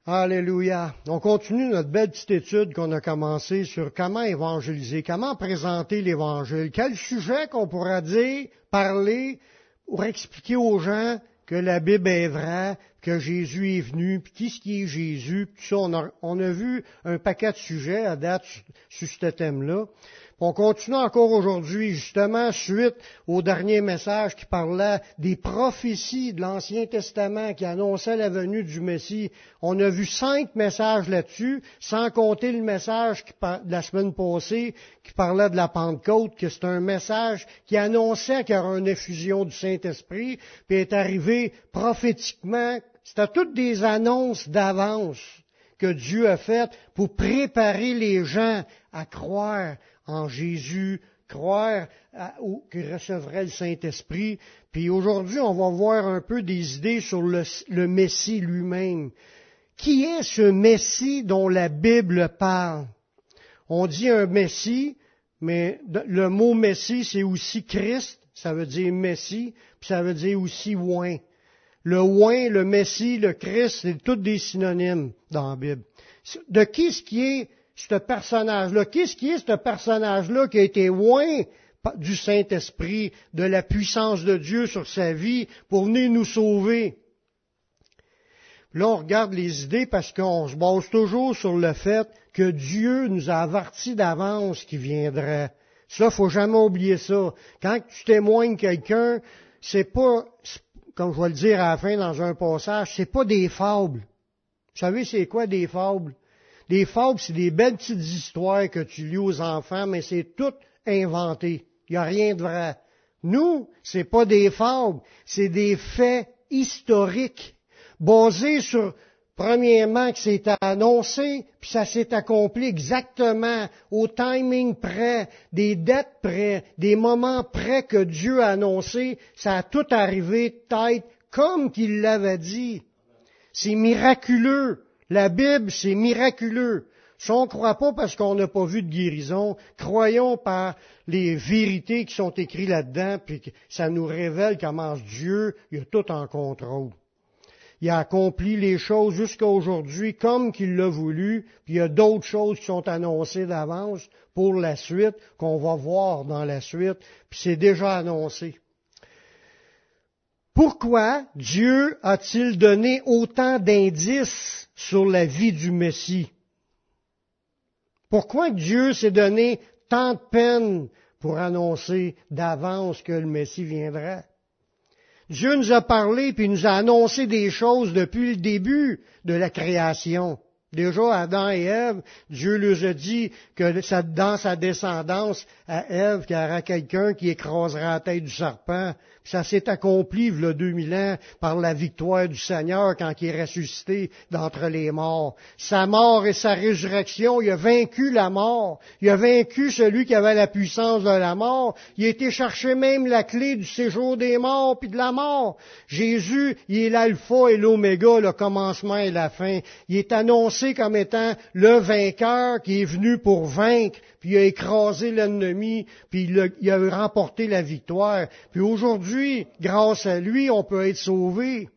Alléluia. On continue notre belle petite étude qu'on a commencée sur comment évangéliser, comment présenter l'Évangile, quel sujet qu'on pourra dire, parler, pour expliquer aux gens que la Bible est vraie, que Jésus est venu, puis qu'est-ce qui est Jésus, puis tout ça. On a vu un paquet de sujets à date sur ce thème-là. On continue encore aujourd'hui, justement, suite au dernier message qui parlait des prophéties de l'Ancien Testament qui annonçaient la venue du Messie. On a vu 5 messages là-dessus, sans compter le message de la semaine passée qui parlait de la Pentecôte, que c'est un message qui annonçait qu'il y aurait une effusion du Saint-Esprit, puis est arrivé prophétiquement. C'était toutes des annonces d'avance que Dieu a faites pour préparer les gens à croire en Jésus, croire qu'il recevrait le Saint-Esprit. Puis aujourd'hui, on va voir un peu des idées sur le Messie lui-même. Qui est ce Messie dont la Bible parle? On dit un Messie, mais le mot Messie, c'est aussi Christ, ça veut dire Messie, puis ça veut dire aussi oint. Le oint, le Messie, le Christ, c'est tous des synonymes dans la Bible. De qui est-ce qui est ce personnage-là? Qu'est-ce qui est ce personnage-là qui a été oint du Saint-Esprit, de la puissance de Dieu sur sa vie pour venir nous sauver? Là, on regarde les idées parce qu'on se base toujours sur le fait que Dieu nous a avertis d'avance qu'il viendrait. Ça, faut jamais oublier ça. Quand tu témoignes quelqu'un, c'est pas, comme je vais le dire à la fin dans un passage, c'est pas des fables. Vous savez, c'est quoi des fables? Des fables, c'est des belles petites histoires que tu lis aux enfants, mais c'est tout inventé. Il n'y a rien de vrai. Nous, c'est pas des fables, c'est des faits historiques, basés sur, premièrement, que c'est annoncé, puis ça s'est accompli exactement au timing près, des dates près, des moments près que Dieu a annoncé. Ça a tout arrivé tête comme qu'il l'avait dit. C'est miraculeux. La Bible, c'est miraculeux. Si on ne croit pas parce qu'on n'a pas vu de guérison, croyons par les vérités qui sont écrites là-dedans, puis que ça nous révèle comment Dieu, il a tout en contrôle. Il a accompli les choses jusqu'à aujourd'hui comme qu'il l'a voulu, puis il y a d'autres choses qui sont annoncées d'avance pour la suite, qu'on va voir dans la suite, puis c'est déjà annoncé. Pourquoi Dieu a-t-il donné autant d'indices sur la vie du Messie? Pourquoi Dieu s'est donné tant de peine pour annoncer d'avance que le Messie viendrait? Dieu nous a parlé puis nous a annoncé des choses depuis le début de la création. Déjà, Adam et Ève, Dieu leur a dit que dans sa descendance à Ève, qu'il y aura quelqu'un qui écrasera la tête du serpent. Puis ça s'est accompli, il y a 2000 ans, par la victoire du Seigneur quand il est ressuscité d'entre les morts. Sa mort et sa résurrection, il a vaincu la mort. Il a vaincu celui qui avait la puissance de la mort. Il a été chercher même la clé du séjour des morts puis de la mort. Jésus, il est l'alpha et l'oméga, le commencement et la fin. Il est annoncé comme étant le vainqueur qui est venu pour vaincre, puis il a écrasé l'ennemi, puis il a remporté la victoire. Puis aujourd'hui, grâce à lui, on peut être sauvé.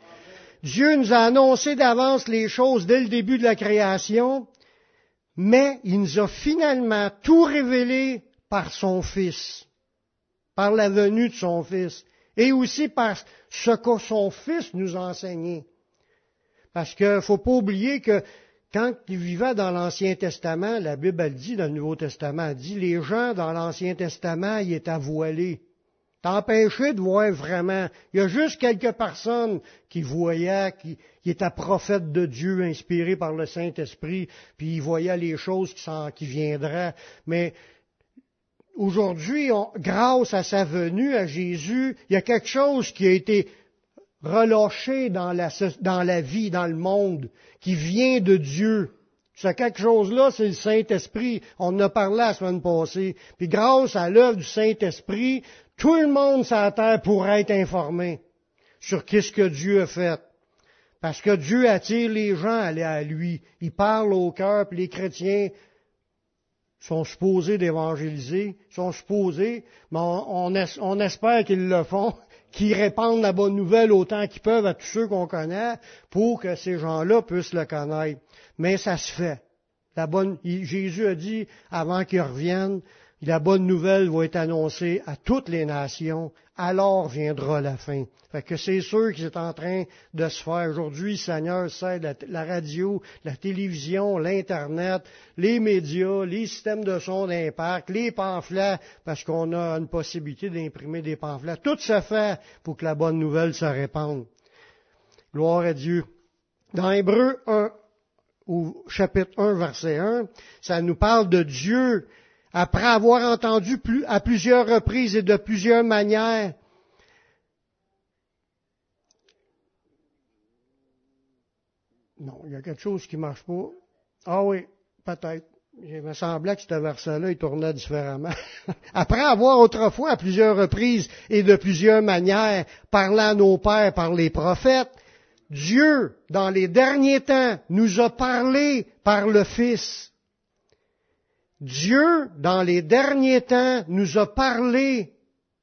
Dieu nous a annoncé d'avance les choses dès le début de la création, mais il nous a finalement tout révélé par son Fils, par la venue de son Fils, et aussi par ce que son Fils nous a enseigné. Parce qu'il ne faut pas oublier que quand il vivait dans l'Ancien Testament, la Bible elle dit, dans le Nouveau Testament, elle dit, les gens dans l'Ancien Testament, ils étaient voilés. T'empêchés de voir vraiment. Il y a juste quelques personnes qui voyaient, qui étaient prophètes de Dieu, inspirés par le Saint-Esprit, puis ils voyaient les choses qui viendraient. Mais aujourd'hui, grâce à sa venue, à Jésus, il y a quelque chose qui a été relâché dans la vie, dans le monde, qui vient de Dieu. C'est quelque chose-là, c'est le Saint-Esprit. On en a parlé la semaine passée. Puis grâce à l'œuvre du Saint-Esprit, tout le monde sur la terre pourrait être informé sur qu'est-ce que Dieu a fait. Parce que Dieu attire les gens à aller à lui. Il parle au cœur, puis les chrétiens sont supposés d'évangéliser, sont supposés, mais on espère qu'ils le font, qui répandent la bonne nouvelle autant qu'ils peuvent à tous ceux qu'on connaît pour que ces gens-là puissent le connaître. Mais ça se fait. Jésus a dit, avant qu'il revienne, la bonne nouvelle va être annoncée à toutes les nations, alors viendra la fin. Fait que c'est sûr qu'il est en train de se faire. Aujourd'hui, le Seigneur sait la radio, la télévision, l'Internet, les médias, les systèmes de son d'impact, les pamphlets, parce qu'on a une possibilité d'imprimer des pamphlets. Tout se fait pour que la bonne nouvelle se répande. Gloire à Dieu. Dans Hébreux 1, au chapitre 1, verset 1, ça nous parle de Dieu, après avoir entendu à plusieurs reprises et de plusieurs manières. Non, il y a quelque chose qui ne marche pas. Ah oui, peut-être. Il me semblait que ce verset-là, il tournait différemment. Après avoir autrefois à plusieurs reprises et de plusieurs manières parlé à nos pères par les prophètes, Dieu, dans les derniers temps, nous a parlé par le Fils. Dieu, dans les derniers temps, nous a parlé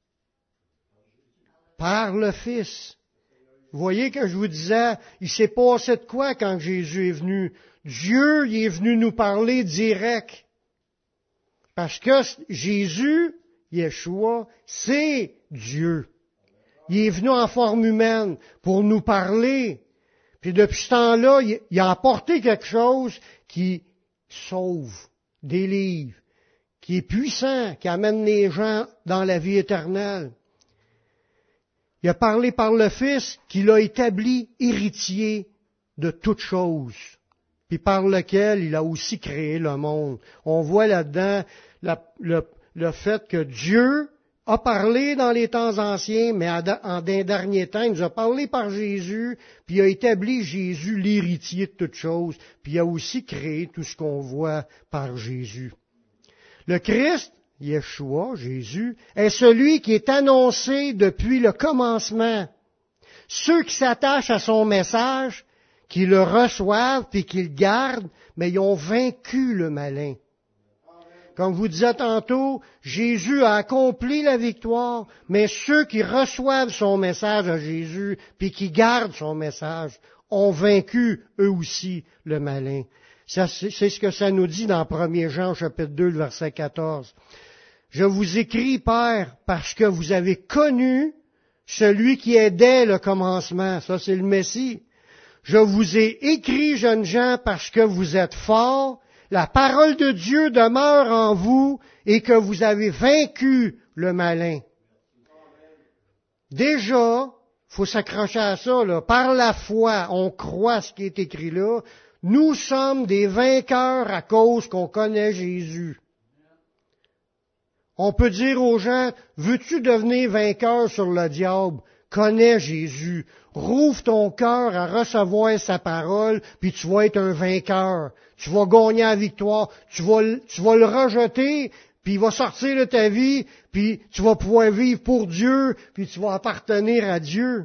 par le Fils. Vous voyez que je vous disais, il s'est passé de quoi quand Jésus est venu? Dieu, il est venu nous parler direct. Parce que Jésus, Yeshua, c'est Dieu. Il est venu en forme humaine pour nous parler. Puis depuis ce temps-là, il a apporté quelque chose qui sauve, délivre, qui est puissant, qui amène les gens dans la vie éternelle. Il a parlé par le Fils qui l'a établi héritier de toutes choses, puis par lequel il a aussi créé le monde. On voit là-dedans le fait que Dieu a parlé dans les temps anciens, mais en dernier temps, il nous a parlé par Jésus, puis il a établi Jésus l'héritier de toutes choses, puis il a aussi créé tout ce qu'on voit par Jésus. Le Christ, Yeshua, Jésus, est celui qui est annoncé depuis le commencement. Ceux qui s'attachent à son message, qui le reçoivent puis qui le gardent, mais ils ont vaincu le malin. Comme vous disiez tantôt, Jésus a accompli la victoire, mais ceux qui reçoivent son message à Jésus, puis qui gardent son message, ont vaincu eux aussi le malin. C'est ce que ça nous dit dans 1 Jean, chapitre 2, le verset 14. Je vous écris, Père, parce que vous avez connu celui qui est dès le commencement. Ça, c'est le Messie. Je vous ai écrit, jeunes gens, parce que vous êtes forts, la parole de Dieu demeure en vous et que vous avez vaincu le malin. Déjà, faut s'accrocher à ça, là. Par la foi, on croit ce qui est écrit là. Nous sommes des vainqueurs à cause qu'on connaît Jésus. On peut dire aux gens, veux-tu devenir vainqueur sur le diable? Connais Jésus. Rouvre ton cœur à recevoir sa parole, puis tu vas être un vainqueur. Tu vas gagner la victoire. Tu vas le rejeter, puis il va sortir de ta vie, puis tu vas pouvoir vivre pour Dieu, puis tu vas appartenir à Dieu.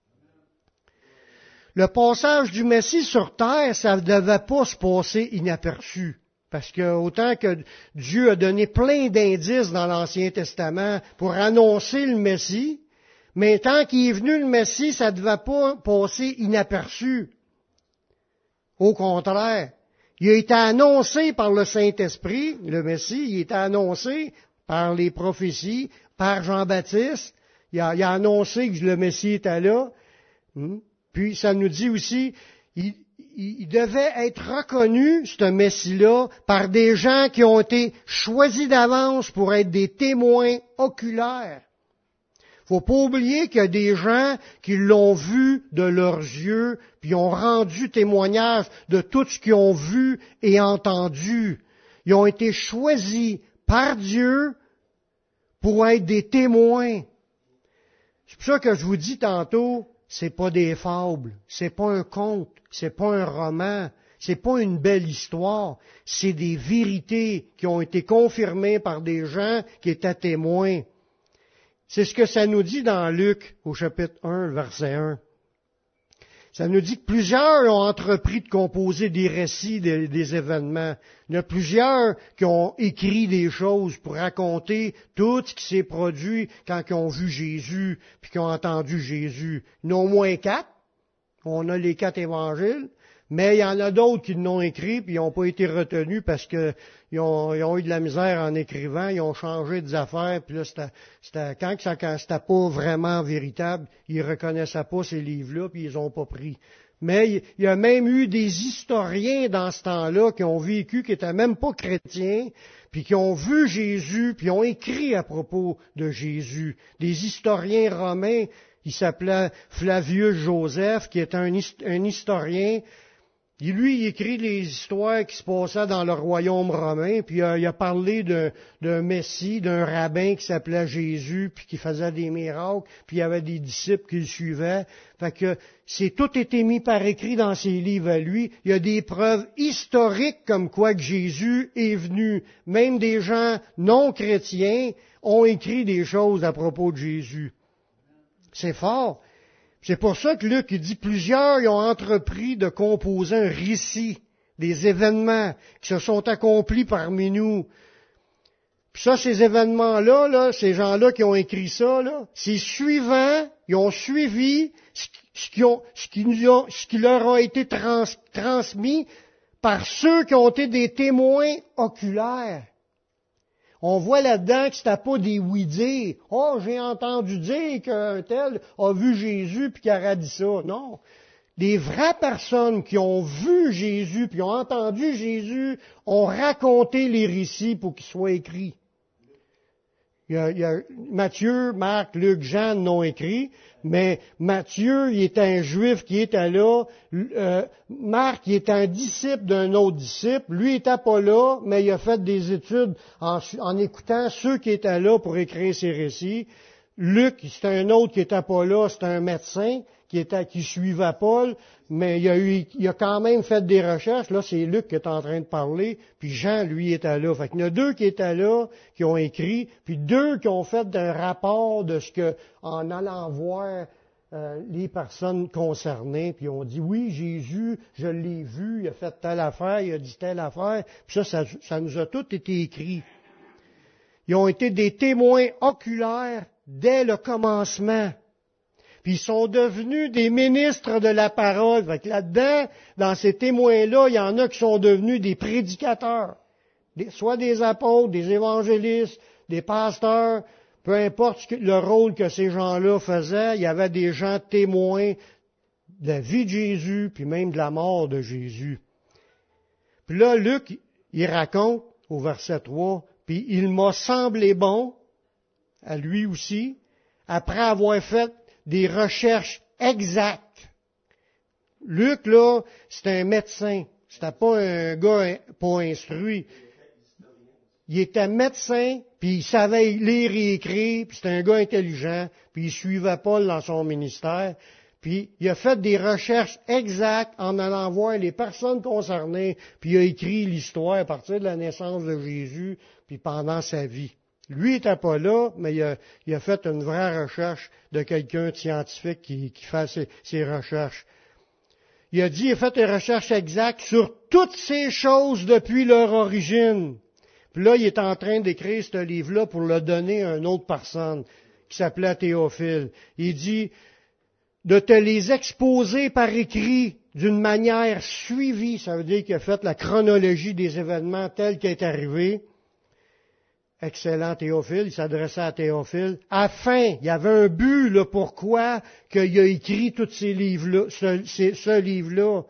Le passage du Messie sur terre, ça ne devait pas se passer inaperçu. Parce que autant que Dieu a donné plein d'indices dans l'Ancien Testament pour annoncer le Messie, mais tant qu'il est venu le Messie, ça ne devait pas passer inaperçu. Au contraire, il a été annoncé par le Saint-Esprit, le Messie, il a été annoncé par les prophéties, par Jean-Baptiste, il a annoncé que le Messie était là. Puis ça nous dit aussi, il devait être reconnu, ce Messie-là, par des gens qui ont été choisis d'avance pour être des témoins oculaires. Faut pas oublier qu'il y a des gens qui l'ont vu de leurs yeux, puis ont rendu témoignage de tout ce qu'ils ont vu et entendu. Ils ont été choisis par Dieu pour être des témoins. C'est pour ça que je vous dis tantôt, c'est pas des fables, c'est pas un conte, c'est pas un roman, c'est pas une belle histoire, c'est des vérités qui ont été confirmées par des gens qui étaient témoins. C'est ce que ça nous dit dans Luc, au chapitre 1, verset 1. Ça nous dit que plusieurs ont entrepris de composer des récits des événements. Il y en a plusieurs qui ont écrit des choses pour raconter tout ce qui s'est produit quand ils ont vu Jésus puis qu'ils ont entendu Jésus. Il y en a au moins 4. On a les 4 évangiles. Mais il y en a d'autres qui l'ont écrit puis ils n'ont pas été retenus parce qu'ils ont eu de la misère en écrivant, ils ont changé des affaires, puis là, quand c'était pas vraiment véritable, ils reconnaissaient pas ces livres-là, puis ils ont pas pris. Mais il y a même eu des historiens dans ce temps-là qui ont vécu, qui étaient même pas chrétiens, puis qui ont vu Jésus, puis ont écrit à propos de Jésus. Des historiens romains, il s'appelait Flavius Joseph, qui est un historien. Il écrit les histoires qui se passaient dans le royaume romain, puis il a parlé d'un Messie, d'un rabbin qui s'appelait Jésus, puis qui faisait des miracles, puis il y avait des disciples qui le suivaient. Fait que c'est tout été mis par écrit dans ses livres à lui. Il y a des preuves historiques comme quoi que Jésus est venu. Même des gens non chrétiens ont écrit des choses à propos de Jésus. C'est fort. C'est pour ça que Luc il dit plusieurs ont entrepris de composer un récit des événements qui se sont accomplis parmi nous. Puis ça, ces événements-là, ces gens-là qui ont écrit ça, c'est suivant, ils ont suivi ce qui leur a été transmis par ceux qui ont été des témoins oculaires. On voit là-dedans que c'était pas des oui-dire. « Oh, j'ai entendu dire qu'un tel a vu Jésus puis qu'il a dit ça. » Non. Des vraies personnes qui ont vu Jésus puis ont entendu Jésus ont raconté les récits pour qu'ils soient écrits. Il y a Matthieu, Marc, Luc, Jean n'ont écrit, mais Matthieu, il est un juif qui était là. Marc, il est un disciple d'un autre disciple. Lui, il n'était pas là, mais il a fait des études en écoutant ceux qui étaient là pour écrire ses récits. Luc, c'est un autre qui n'était pas là, c'est un médecin qui suivait Paul, mais il a quand même fait des recherches. Là, c'est Luc qui est en train de parler, puis Jean, lui, était là. Fait qu'il y en a 2 qui étaient là, qui ont écrit, puis 2 qui ont fait un rapport de ce que, en allant voir les personnes concernées, puis ont dit, oui, Jésus, je l'ai vu, il a fait telle affaire, il a dit telle affaire, puis ça nous a tout été écrit. Ils ont été des témoins oculaires dès le commencement. Puis ils sont devenus des ministres de la parole. Fait que là-dedans, dans ces témoins-là, il y en a qui sont devenus des prédicateurs. Soit des apôtres, des évangélistes, des pasteurs, peu importe le rôle que ces gens-là faisaient, il y avait des gens témoins de la vie de Jésus, puis même de la mort de Jésus. Puis là, Luc, il raconte au verset 3, puis il m'a semblé bon, à lui aussi, après avoir fait des recherches exactes. Luc, là, c'était un médecin. C'était pas un gars pas instruit. Il était médecin, puis il savait lire et écrire, puis c'était un gars intelligent, puis il suivait Paul dans son ministère. Puis il a fait des recherches exactes en allant voir les personnes concernées, puis il a écrit l'histoire à partir de la naissance de Jésus, puis pendant sa vie. Lui n'était pas là, mais il a fait une vraie recherche de quelqu'un de scientifique qui fait ses recherches. Il a fait une recherche exacte sur toutes ces choses depuis leur origine. Puis là, il est en train d'écrire ce livre-là pour le donner à une autre personne qui s'appelait Théophile. Il dit de te les exposer par écrit d'une manière suivie. Ça veut dire qu'il a fait la chronologie des événements tels qu'ils est arrivé. Excellent Théophile, il s'adressait à Théophile, afin, il y avait un but, là, pourquoi qu'il a écrit tous ces livres-là, ce livre-là,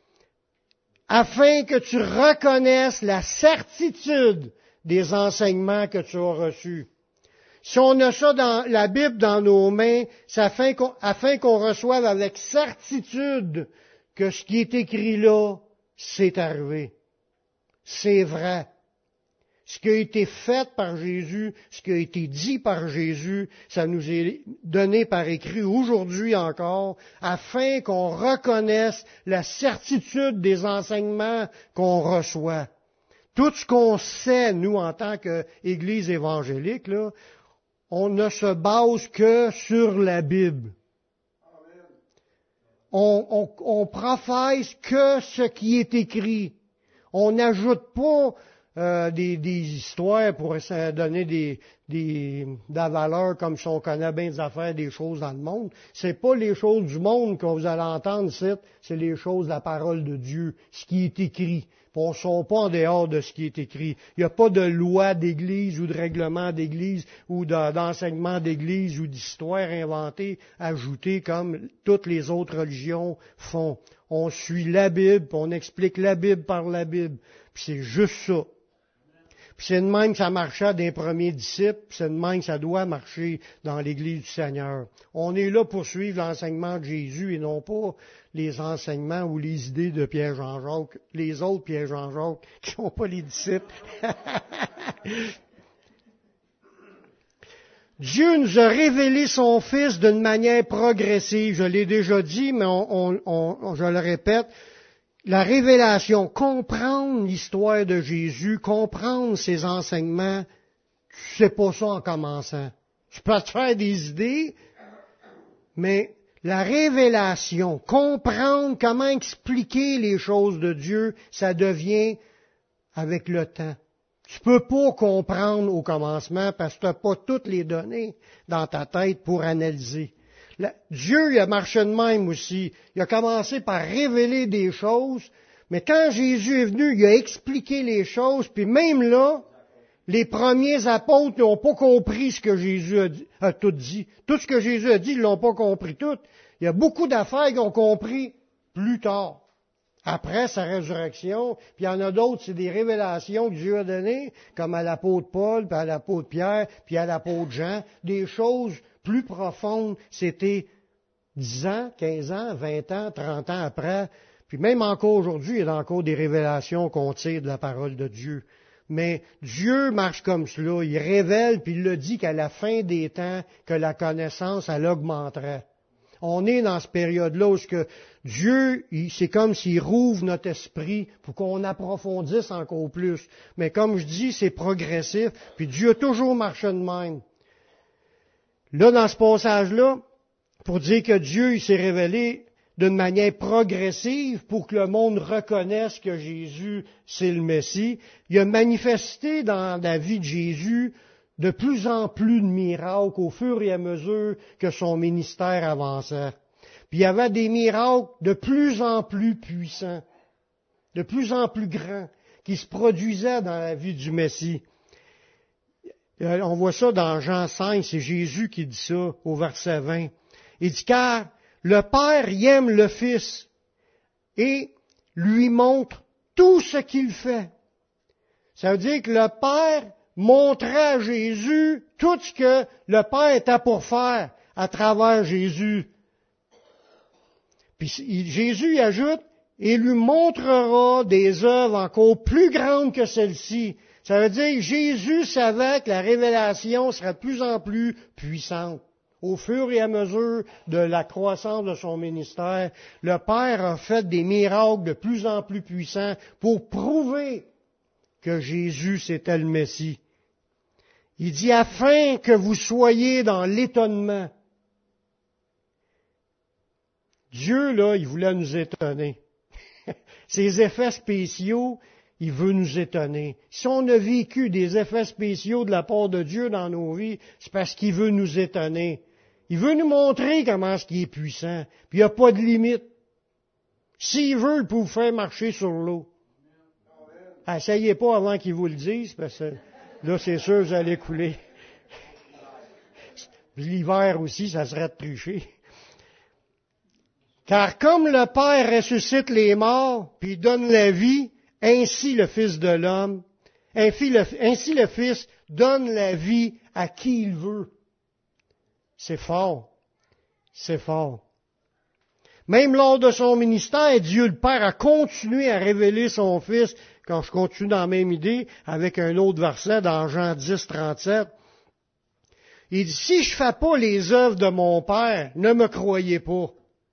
afin que tu reconnaisses la certitude des enseignements que tu as reçus. Si on a ça dans la Bible dans nos mains, c'est afin qu'on reçoive avec certitude que ce qui est écrit là, c'est arrivé. C'est vrai. Ce qui a été fait par Jésus, ce qui a été dit par Jésus, ça nous est donné par écrit aujourd'hui encore, afin qu'on reconnaisse la certitude des enseignements qu'on reçoit. Tout ce qu'on sait, nous, en tant qu'Église évangélique, là, on ne se base que sur la Bible. on professe que ce qui est écrit. On n'ajoute pas des histoires pour donner de la valeur comme si on connaît bien des affaires, des choses dans le monde. C'est pas les choses du monde que vous allez entendre ici, c'est les choses de la parole de Dieu, ce qui est écrit. Puis on ne sort pas en dehors de ce qui est écrit. Il n'y a pas de loi d'église ou de règlement d'église ou d'enseignement d'église ou d'histoire inventée, ajoutée comme toutes les autres religions font. On suit la Bible, puis on explique la Bible par la Bible. Puis c'est juste ça. Puis c'est de même que ça marchait des premiers disciples, puis c'est de même que ça doit marcher dans l'Église du Seigneur. On est là pour suivre l'enseignement de Jésus et non pas les enseignements ou les idées de Pierre-Jean-Jacques, les autres Pierre-Jean-Jacques qui ne sont pas les disciples. Dieu nous a révélé son Fils d'une manière progressive. Je l'ai déjà dit, mais je le répète. La révélation, comprendre l'histoire de Jésus, comprendre ses enseignements, tu sais pas ça en commençant. Tu peux te faire des idées, mais la révélation, comprendre comment expliquer les choses de Dieu, ça devient avec le temps. Tu peux pas comprendre au commencement parce que tu n'as pas toutes les données dans ta tête pour analyser. Dieu, il a marché de même aussi. Il a commencé par révéler des choses, mais quand Jésus est venu, il a expliqué les choses, puis même là, les premiers apôtres n'ont pas compris ce que Jésus a tout dit. Tout ce que Jésus a dit, ils l'ont pas compris tout. Il y a beaucoup d'affaires qu'ils ont compris plus tard, après sa résurrection, puis il y en a d'autres, c'est des révélations que Dieu a données, comme à l'apôtre Paul, puis à l'apôtre Pierre, puis à l'apôtre Jean, des choses plus profonde, c'était 10 ans, 15 ans, 20 ans, 30 ans après. Puis même encore aujourd'hui, il y a encore des révélations qu'on tire de la parole de Dieu. Mais Dieu marche comme cela. Il révèle, puis il le dit qu'à la fin des temps, que la connaissance, elle augmenterait. On est dans cette période-là où Dieu, c'est comme s'il rouvre notre esprit pour qu'on approfondisse encore plus. Mais comme je dis, c'est progressif, puis Dieu a toujours marché de même. Là, dans ce passage-là, pour dire que Dieu il s'est révélé d'une manière progressive pour que le monde reconnaisse que Jésus, c'est le Messie, il a manifesté dans la vie de Jésus de plus en plus de miracles au fur et à mesure que son ministère avançait. Puis il y avait des miracles de plus en plus puissants, de plus en plus grands, qui se produisaient dans la vie du Messie. On voit ça dans Jean 5, c'est Jésus qui dit ça au verset 20. Il dit, car le Père y aime le Fils et lui montre tout ce qu'il fait. Ça veut dire que le Père montrait à Jésus tout ce que le Père était pour faire à travers Jésus. Puis Jésus y ajoute, et lui montrera des œuvres encore plus grandes que celles-ci. Ça veut dire que Jésus savait que la révélation serait de plus en plus puissante. Au fur et à mesure de la croissance de son ministère, le Père a fait des miracles de plus en plus puissants pour prouver que Jésus c'était le Messie. Il dit, afin que vous soyez dans l'étonnement. Dieu, là, il voulait nous étonner. Ses effets spéciaux, il veut nous étonner. Si on a vécu des effets spéciaux de la part de Dieu dans nos vies, c'est parce qu'il veut nous étonner. Il veut nous montrer comment est-ce qu'il est puissant. Puis il n'y a pas de limite. S'il veut, il peut vous faire marcher sur l'eau. Essayez pas avant qu'il vous le dise, parce que là, c'est sûr, vous allez couler. L'hiver aussi, ça serait de tricher. Car comme le Père ressuscite les morts, puis donne la vie, ainsi le Fils de l'homme, ainsi le Fils donne la vie à qui il veut. C'est fort. C'est fort. Même lors de son ministère, Dieu le Père a continué à révéler son Fils, quand je continue dans la même idée, avec un autre verset dans Jean 10, 37. Il dit, si je ne fais pas les œuvres de mon Père, ne me croyez pas.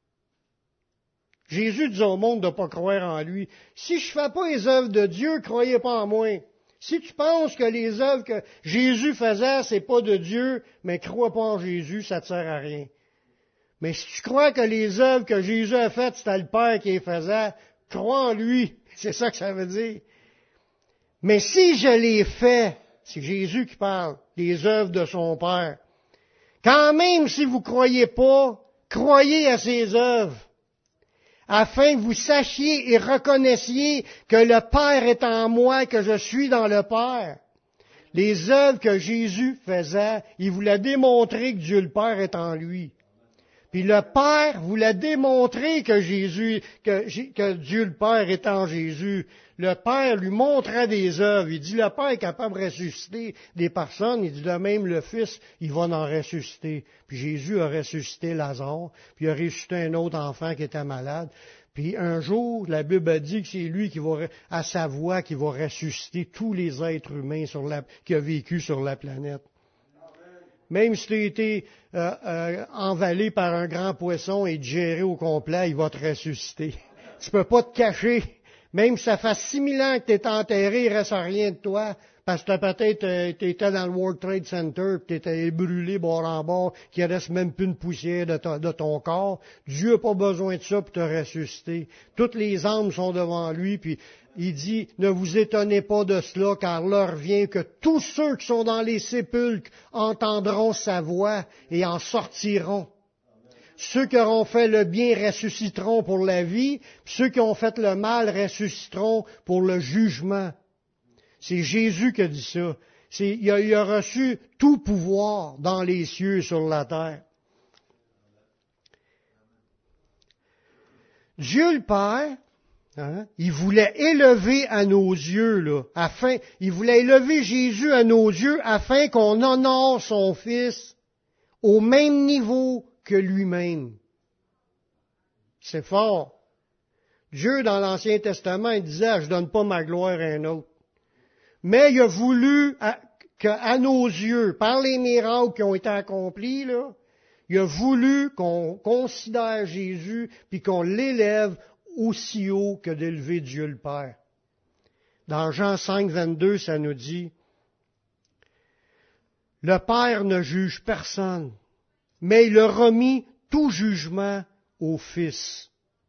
Jésus dit au monde de ne pas croire en lui. Si je ne fais pas les œuvres de Dieu, croyez pas en moi. Si tu penses que les œuvres que Jésus faisait, c'est pas de Dieu, mais crois pas en Jésus, ça ne te sert à rien. Mais si tu crois que les œuvres que Jésus a faites, c'était le Père qui les faisait, crois en lui. C'est ça que ça veut dire. Mais si je les fais, c'est Jésus qui parle, les œuvres de son Père. Quand même, si vous ne croyez pas, croyez à ses œuvres, afin que vous sachiez et reconnaissiez que le Père est en moi, que je suis dans le Père. Les œuvres que Jésus faisait, il voulait démontrer que Dieu le Père est en lui. Puis le Père voulait démontrer que Dieu le Père est en Jésus. Le Père lui montrait des œuvres. Il dit, le Père est capable de ressusciter des personnes. Il dit, de même, le Fils, il va en ressusciter. Puis Jésus a ressuscité Lazare, puis il a ressuscité un autre enfant qui était malade. Puis un jour, la Bible a dit que c'est lui qui va, à sa voix, qui va ressusciter tous les êtres humains qui ont vécu sur la planète. Même si tu as été envalé par un grand poisson et digéré au complet, il va te ressusciter. Tu peux pas te cacher. Même si ça fait 6000 ans que tu es enterré, il ne reste rien de toi. Parce que peut-être tu étais dans le World Trade Center, puis tu étais brûlé bord en bord, qu'il ne reste même plus une poussière de ton corps. Dieu n'a pas besoin de ça pour te ressusciter. Toutes les âmes sont devant lui, puis il dit, ne vous étonnez pas de cela, car l'heure vient que tous ceux qui sont dans les sépulcres entendront sa voix et en sortiront. Ceux qui auront fait le bien ressusciteront pour la vie, ceux qui ont fait le mal ressusciteront pour le jugement. C'est Jésus qui a dit ça. Il a reçu tout pouvoir dans les cieux et sur la terre. Dieu le Père, il voulait élever à nos yeux, il voulait élever Jésus à nos yeux afin qu'on honore son Fils au même niveau que lui-même. C'est fort. Dieu, dans l'Ancien Testament, il disait, je donne pas ma gloire à un autre. Mais il a voulu qu'à nos yeux, par les miracles qui ont été accomplis, il a voulu qu'on considère Jésus puis qu'on l'élève aussi haut que d'élever Dieu le Père. Dans Jean 5, 22, ça nous dit, le Père ne juge personne, mais il a remis tout jugement au Fils,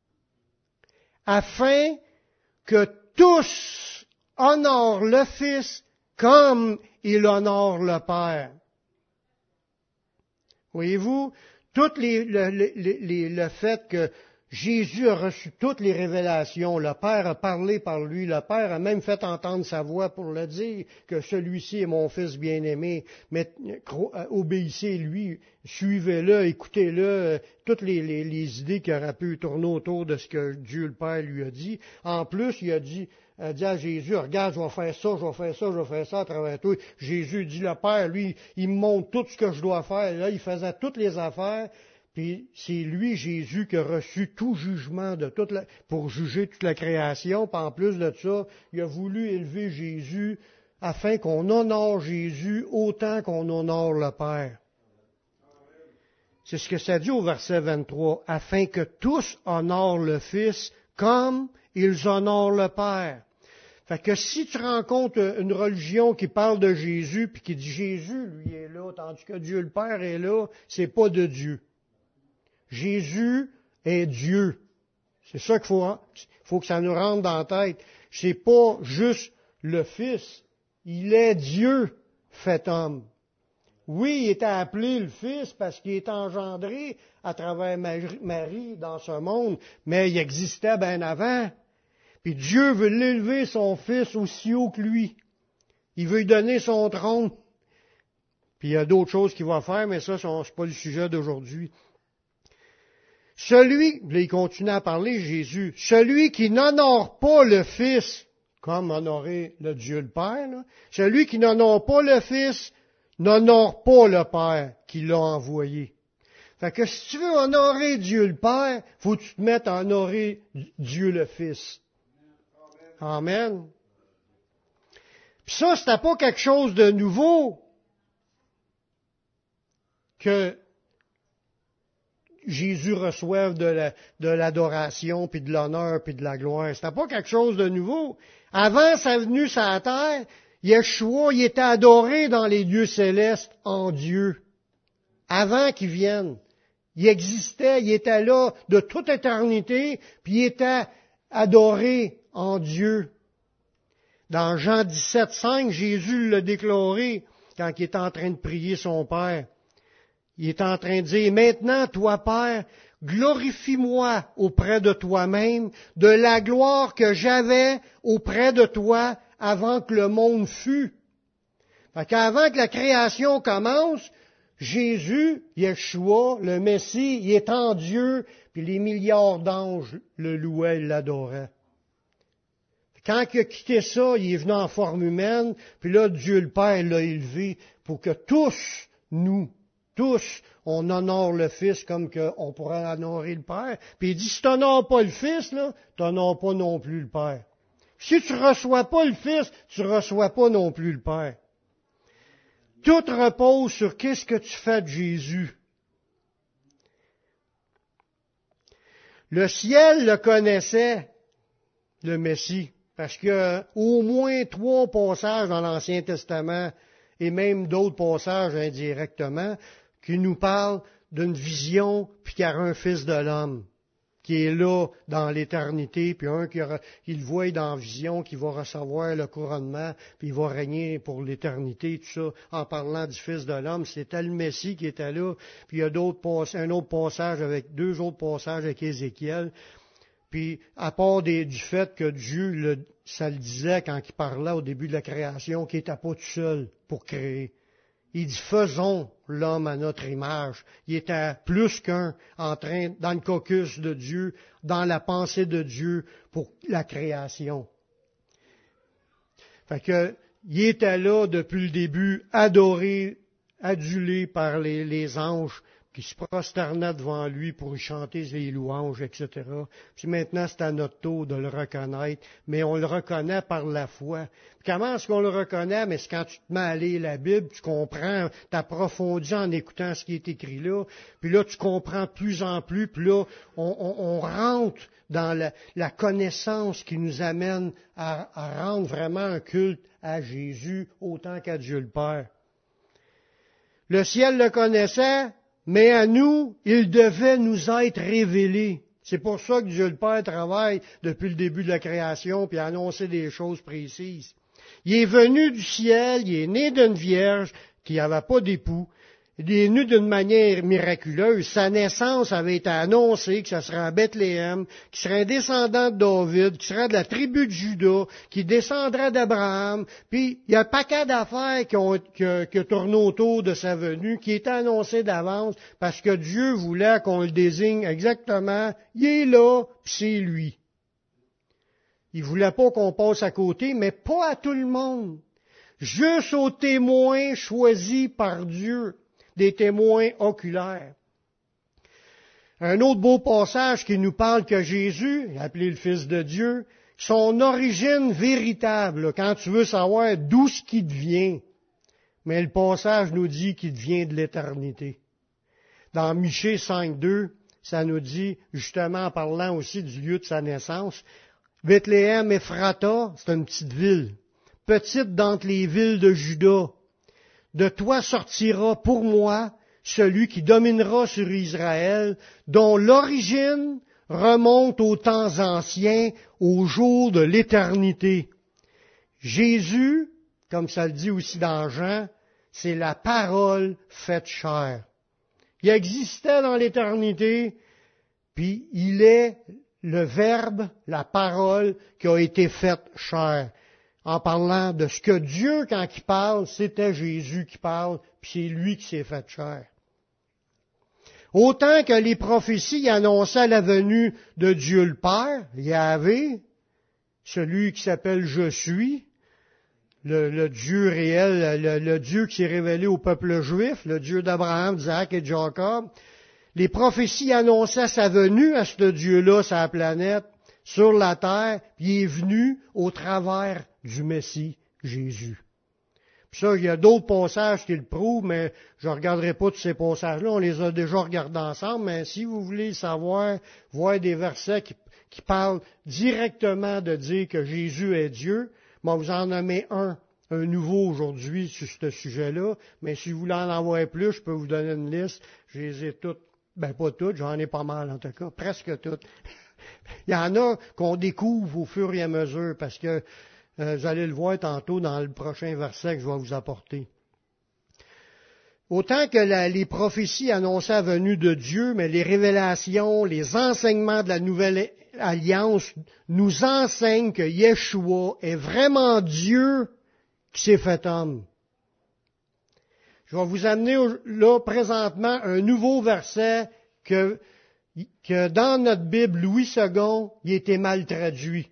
afin que tous honorent le Fils comme il honore le Père. Voyez-vous, le fait que Jésus a reçu toutes les révélations, le Père a parlé par lui, le Père a même fait entendre sa voix pour le dire, que celui-ci est mon Fils bien-aimé, mais obéissez-lui, suivez-le, écoutez-le, toutes les idées qui auraient pu tourner autour de ce que Dieu le Père lui a dit. En plus, il a dit à Jésus, regarde, je vais faire ça, je vais faire ça, je vais faire ça à travers toi. Jésus dit, le Père, lui, il me montre tout ce que je dois faire. Là, il faisait toutes les affaires. Puis c'est lui, Jésus, qui a reçu tout jugement pour juger toute la création. Puis en plus de ça, il a voulu élever Jésus afin qu'on honore Jésus autant qu'on honore le Père. C'est ce que ça dit au verset 23, afin que tous honorent le Fils comme ils honorent le Père. Fait que si tu rencontres une religion qui parle de Jésus puis qui dit Jésus, lui, est là, tandis que Dieu le Père est là, c'est pas de Dieu. Jésus est Dieu. C'est ça qu'il faut que ça nous rentre dans la tête. C'est pas juste le Fils. Il est Dieu fait homme. Oui, il était appelé le Fils parce qu'il est engendré à travers Marie dans ce monde, mais il existait bien avant. Puis Dieu veut l'élever son Fils aussi haut que lui. Il veut lui donner son trône. Puis il y a d'autres choses qu'il va faire, mais ça, c'est pas le sujet d'aujourd'hui. Là, il continue à parler, Jésus, celui qui n'honore pas le Fils, comme honorer le Dieu le Père, celui qui n'honore pas le Fils, n'honore pas le Père qui l'a envoyé. Fait que si tu veux honorer Dieu le Père, faut que tu te mettes à honorer Dieu le Fils. Amen. Puis ça, c'était pas quelque chose de nouveau que Jésus reçoive de l'adoration, puis de l'honneur, puis de la gloire. C'était pas quelque chose de nouveau. Avant sa venue sur la terre, Yeshua, il était adoré dans les lieux célestes en Dieu. Avant qu'il vienne. Il existait, il était là de toute éternité, puis il était adoré en Dieu. Dans Jean 17, 5, Jésus l'a déclaré quand il est en train de prier son Père. Il est en train de dire, maintenant, toi, Père, glorifie-moi auprès de toi-même de la gloire que j'avais auprès de toi avant que le monde fût. Fait qu'avant que la création commence, Jésus, Yeshua, le Messie, il est en Dieu, puis les milliards d'anges le louaient et l'adoraient. Quand il a quitté ça, il est venu en forme humaine, puis là, Dieu le Père l'a élevé pour que tous, nous, tous, on honore le Fils comme qu'on pourrait honorer le Père. Puis il dit, si tu n'honores pas le Fils, là, tu n'honores pas non plus le Père. Si tu ne reçois pas le Fils, tu ne reçois pas non plus le Père. Tout repose sur qu'est-ce que tu fais de Jésus. Le ciel le connaissait, le Messie, parce qu'il y a au moins 3 passages dans l'Ancien Testament, et même d'autres passages indirectement, qui nous parlent d'une vision, puis qu'il y a un Fils de l'homme, qui est là dans l'éternité, puis un qui le voit dans la vision, qui va recevoir le couronnement, puis il va régner pour l'éternité, tout ça, en parlant du Fils de l'homme. C'était le Messie qui était là, puis il y a un autre passage avec 2 autres passages avec Ézéchiel. Puis, à part du fait que Dieu, ça le disait quand il parlait au début de la création, qu'il n'était pas tout seul pour créer. Il dit, faisons l'homme à notre image. Il était plus qu'un en train, dans le caucus de Dieu, dans la pensée de Dieu pour la création. Fait que, il était là depuis le début, adoré, adulé par les anges, qui se prosternaient devant lui pour lui chanter les louanges, etc. Puis maintenant, c'est à notre tour de le reconnaître, mais on le reconnaît par la foi. Puis comment est-ce qu'on le reconnaît? Mais c'est quand tu te mets à lire la Bible, tu comprends, t'approfondis en écoutant ce qui est écrit là, puis là, tu comprends de plus en plus, puis là, on rentre dans la connaissance qui nous amène à rendre vraiment un culte à Jésus autant qu'à Dieu le Père. Le ciel le connaissait, mais à nous, il devait nous être révélé. C'est pour ça que Dieu le Père travaille depuis le début de la création puis a annoncé des choses précises. Il est venu du ciel, il est né d'une vierge qui n'avait pas d'époux. Il est venu d'une manière miraculeuse. Sa naissance avait été annoncée, que ça serait à Bethléem, qu'il serait un descendant de David, qu'il serait de la tribu de Juda, qu'il descendrait d'Abraham. Puis, il y a un paquet d'affaires qui tournent autour de sa venue, qui étaient annoncées d'avance, parce que Dieu voulait qu'on le désigne exactement. Il est là, puis c'est lui. Il voulait pas qu'on passe à côté, mais pas à tout le monde. Juste aux témoins choisis par Dieu. Des témoins oculaires. Un autre beau passage qui nous parle que Jésus, appelé le Fils de Dieu, son origine véritable, quand tu veux savoir d'où ce qui devient, mais le passage nous dit qu'il vient de l'éternité. Dans Michée 5.2, ça nous dit, justement en parlant aussi du lieu de sa naissance, Bethléem Ephrata, c'est une petite ville, petite d'entre les villes de Juda. De toi sortira pour moi celui qui dominera sur Israël, dont l'origine remonte aux temps anciens, aux jours de l'éternité. Jésus, comme ça le dit aussi dans Jean, c'est la parole faite chair. Il existait dans l'éternité, puis il est le Verbe, la parole qui a été faite chair. En parlant de ce que Dieu, quand il parle, c'était Jésus qui parle, puis c'est lui qui s'est fait chair. Autant que les prophéties annonçaient la venue de Dieu le Père, Yahvé, celui qui s'appelle Je suis, le Dieu réel, le Dieu qui s'est révélé au peuple juif, le Dieu d'Abraham, d'Isaac et de Jacob, les prophéties annonçaient sa venue à ce Dieu-là, sa planète, sur la terre, puis il est venu au travers du Messie, Jésus. Puis ça, il y a d'autres passages qui le prouvent, mais je ne regarderai pas tous ces passages-là, on les a déjà regardés ensemble, mais si vous voulez savoir, voir des versets qui parlent directement de dire que Jésus est Dieu, moi, vous en nommez un nouveau aujourd'hui sur ce sujet-là, mais si vous voulez en avoir plus, je peux vous donner une liste, je les ai toutes Ben, pas toutes, j'en ai pas mal en tout cas, presque toutes. Il y en a qu'on découvre au fur et à mesure, parce que vous allez le voir tantôt dans le prochain verset que je vais vous apporter. Autant que les prophéties annonçaient la venue de Dieu, mais les révélations, les enseignements de la nouvelle alliance nous enseignent que Yeshua est vraiment Dieu qui s'est fait homme. Je vais vous amener là présentement un nouveau verset que dans notre Bible, Louis II, il a été mal traduit.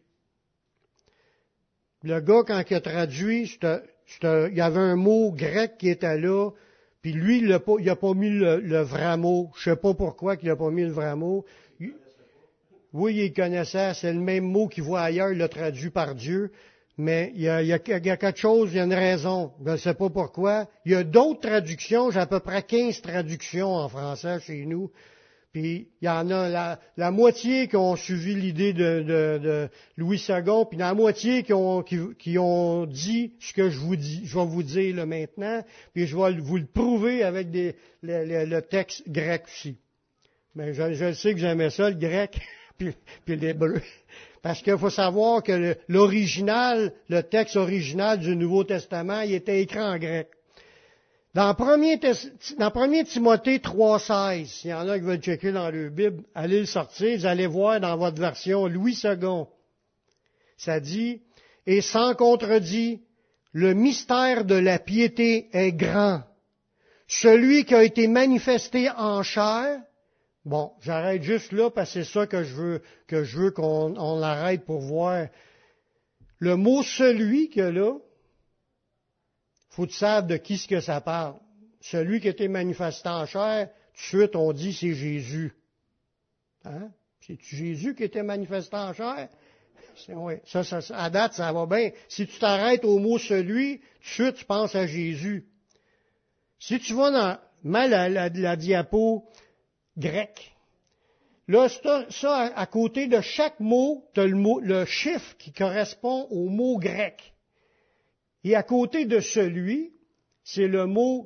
Le gars, quand il a traduit, il y avait un mot grec qui était là, puis lui, il n'a pas mis le vrai mot. Je ne sais pas pourquoi il n'a pas mis le vrai mot. Oui, il connaissait, c'est le même mot qu'il voit ailleurs, il l'a traduit par Dieu. Mais il y a quelque chose, il y a une raison. Je ne sais pas pourquoi. Il y a d'autres traductions, j'ai à peu près 15 traductions en français chez nous. Puis il y en a la moitié qui ont suivi l'idée de Louis II, puis la moitié qui ont dit ce que je vais vous dire là maintenant, puis je vais vous le prouver avec le texte grec aussi. Mais je sais que j'aimais ça, le grec, puis l'hébreu. Parce qu'il faut savoir que le texte original du Nouveau Testament, il était écrit en grec. Dans 1 Timothée 3,16, s'il y en a qui veulent checker dans leur Bible, allez le sortir, vous allez voir dans votre version Louis II. Ça dit, et sans contredit, le mystère de la piété est grand. Celui qui a été manifesté en chair. Bon, j'arrête juste là parce que c'est ça que je veux qu'on arrête pour voir. Le mot celui que là, faut que tu saches de qui ce que ça parle. Celui qui a été manifesté en chair, tout de suite on dit c'est Jésus. Hein? C'est-tu Jésus qui était manifesté en chair? Oui. Ça, à date, ça va bien. Si tu t'arrêtes au mot celui, tout de suite tu penses à Jésus. Si tu vas dans la diapo grec, là, ça, à côté de chaque mot, tu as le chiffre qui correspond au mot grec. Et à côté de celui, c'est le mot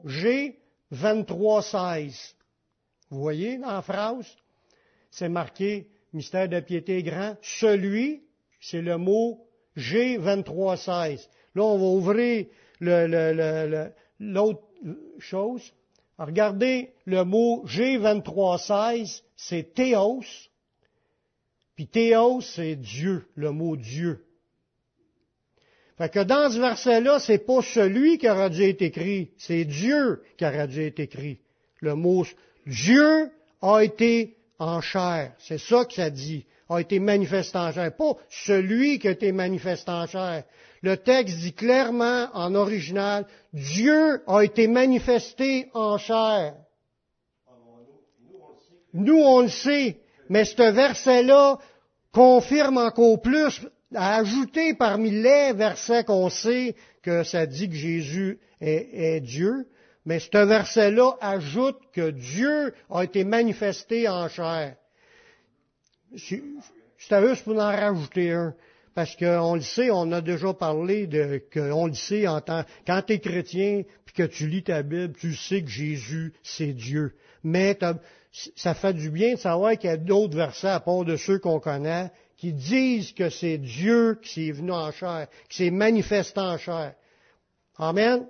G2316. Vous voyez dans la phrase? C'est marqué mystère de piété grand. Celui, c'est le mot G2316. Là, on va ouvrir l'autre chose. Regardez le mot G2316, c'est Théos. Puis Théos, c'est Dieu, le mot Dieu. Fait que dans ce verset-là, c'est pas celui qui aura dû être écrit, c'est Dieu qui aura dû être écrit. Le mot Dieu a été en chair. C'est ça que ça dit. A été manifesté en chair. Pas celui qui a été manifesté en chair. Le texte dit clairement en original, Dieu a été manifesté en chair. Nous, on le sait. Mais ce verset-là confirme encore plus, à ajouter parmi les versets qu'on sait que ça dit que Jésus est Dieu, mais ce verset-là ajoute que Dieu a été manifesté en chair. C'est à eux pour en rajouter un, parce qu'on le sait, on a déjà parlé qu'on le sait quand tu es chrétien puis que tu lis ta Bible, tu sais que Jésus, c'est Dieu. Mais ça fait du bien de savoir qu'il y a d'autres versets à part de ceux qu'on connaît qui disent que c'est Dieu qui s'est venu en chair, qui s'est manifesté en chair. Amen?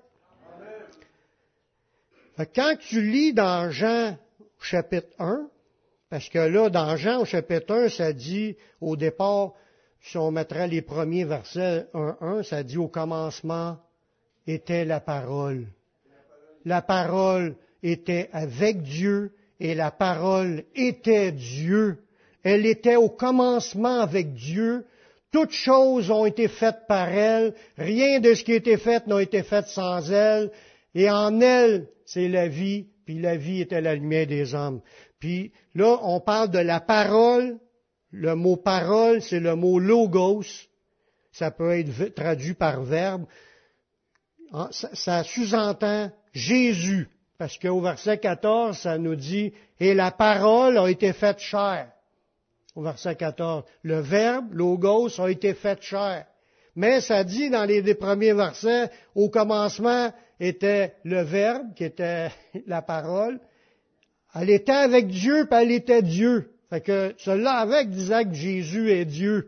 Amen. Quand tu lis dans Jean chapitre 1, parce que là, dans Jean au chapitre 1, ça dit, au départ, si on mettrait les premiers versets 1, ça dit au commencement était la parole. La parole était avec Dieu et la parole était Dieu. Elle était au commencement avec Dieu. Toutes choses ont été faites par elle. Rien de ce qui a été fait n'a été fait sans elle. Et en elle, c'est la vie, puis la vie était la lumière des hommes. Puis là, on parle de la parole. Le mot parole, c'est le mot logos. Ça peut être traduit par verbe. Ça sous-entend Jésus. Parce qu'au verset 14, ça nous dit « Et la parole a été faite chair ». Au verset 14, le verbe, logos, a été fait chair. Mais ça dit dans les premiers versets, au commencement était le verbe, qui était la parole. Elle était avec Dieu, puis elle était Dieu. Fait que cela avec disait que Jésus est Dieu.